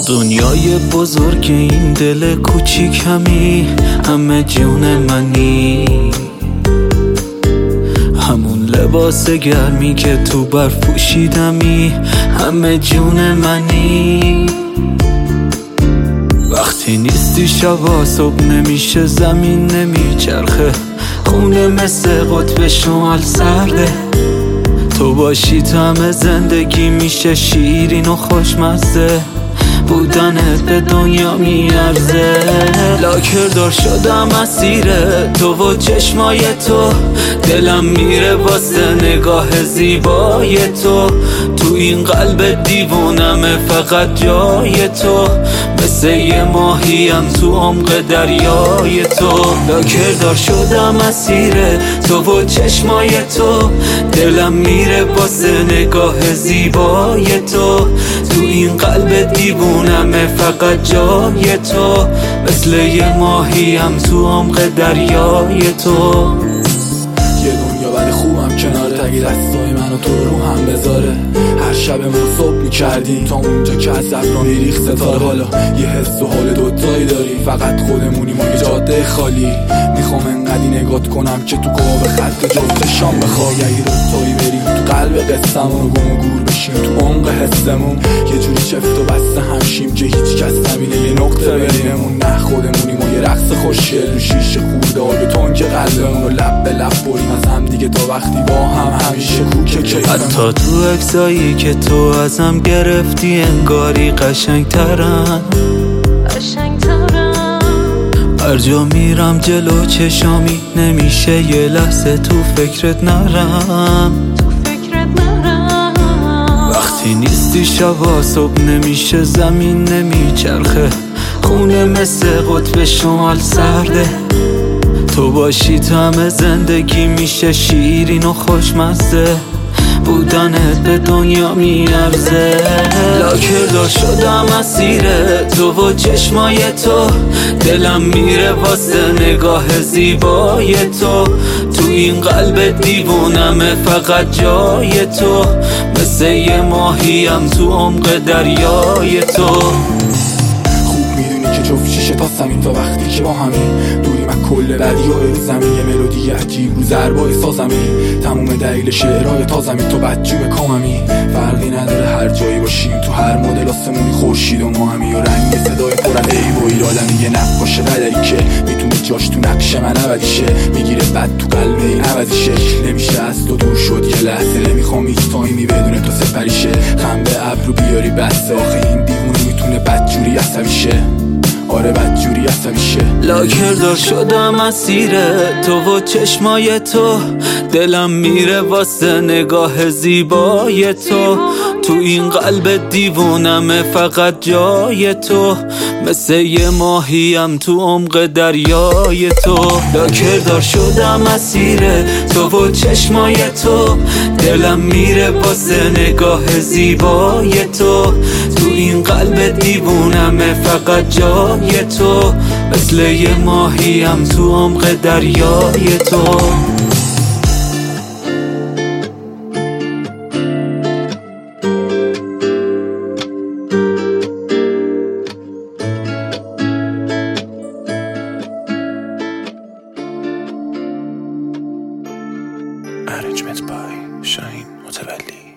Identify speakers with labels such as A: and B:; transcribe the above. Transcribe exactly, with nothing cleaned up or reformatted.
A: دنیای بزرگ این دل کوچیکمی، همه جون منی، همون لباس گرمی که تو برف پوشیدمی، همه جون منی. وقتی نیستی شبا صبح نمیشه، زمین نمیچرخه، خونه مثل قطب شمال سرده. تو باشی طعم زندگی میشه شیرین و خوشمزه، بودنت به دنیا میارزه. لاکردار شدم اسیر تو و چشمای تو، دلم میره واسه نگاه زیبای تو. تو این قلب دیوونمه فقط جای تو، مثل یه ماهیم تو عمق دریای تو. لاکردار شدم اسیر تو و چشمای تو، دلم میره واسه نگاه زیبای تو. تو این قلب دیوونمه فقط جای تو، مثل یه ماهیم تو عمق دریای تو.
B: یه دنیا ولی خوبم کناره، تگی دستای منو تو رو هم بذاره. هر شب ما صبح میکردیم تا اونجا که از ابرا میریخت ستاره. حالا یه حس و حال دوتایی داری، فقط خودمونیم و یه جاده خالی. میخوام انقدی نگات کنم که تو قاب خط جفت شام بخوای. اگه دوتایی بریم تو قلب قصه‌مون و گم و گور بشیم تو عمق حسمون، یه جوری چفت و بسته همشیم که هیچ کس نبینه یه نقطه بینمون. نه خودمونیم و یه رقص خوشگل رو شیشه خورده آب تنگ قلبمون رو لب به لب بریم از هم دیگه تا وقتی با هم همیشه کوک کیفمون.
A: حتی تو عکسایی که تو ازم گرفتی انگاری قشنگترن، هر جا میرم جلو چشامی نمیشه یه لحظه تو فکرت نرم. وقتی نیستی شبا صبح نمیشه، زمین نمیچرخه، خونه مثل قطب شمال سرده. تو باشی طعم زندگی میشه شیرین و خوشمزه، بودنت به دنیا میارزه. لاکردار شدم اسیر تو و چشمای تو، دلم میره واسه نگاه زیبای تو. تو این قلب دیوونمه فقط جای تو، مثل یه ماهیم تو عمق دریای تو.
B: جفت شیشه تا سمین تا وقتی که با همین دوریم از کل بدی های رو زمین. یه ملودی عجیب رو ضربای سازمی، تموم دلیل شعرهای تازمی تو بدجوب کاممی. فرقی نداره هر جایی باشیم، تو هر مدل آسمونی خورشید و ما همی. و رنگ صدای پر از عیب و ایرادمی یه نقاش بدری که میتونه جاش تو نقش من عوضیشه. میگیره بد تو قلب این عوضیشه، نمیشه از تو دور شد یه لحظه. نمیخوام هیچ تایمی بدون تو سپریشه. خنده ابرو بیاری بسته، آخه این دیوونه میتونه بدجوری عصبیشه. آره بدجوری عصبیشه.
A: لاکردار شدم اسیر تو و چشمای تو، دلم میره واسه نگاه زیبای تو. تو این قلب دیوونمه فقط جای تو، مثل یه ماهیم تو عمق دریای تو. لاکردار شدم اسیر تو و چشمای تو، دلم میره واسه نگاه زیبای تو. تو این قلب دیوونمه فقط جای تو، مثل یه ماهیم تو عمق دریای تو.
C: Management by Shaheen Mutawalli.